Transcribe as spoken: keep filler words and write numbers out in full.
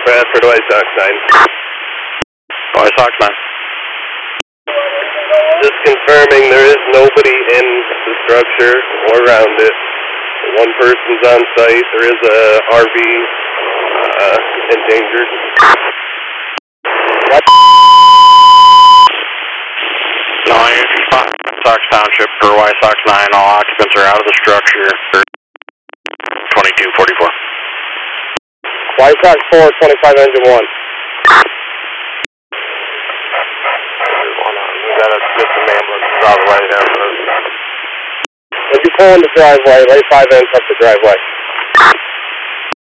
Bradford White Sox nine. White Sox nine. Just confirming there is nobody in the structure or around it. One person's on site. There is a R V uh, endangered. What? No, you're White Sox Township for White Sox nine. All occupants are out of the structure. twenty-two forty-four. White Sox four, twenty-five engine one. We got a get some ambulances all the way down the road. When you pull in the driveway, lay five ends up the driveway.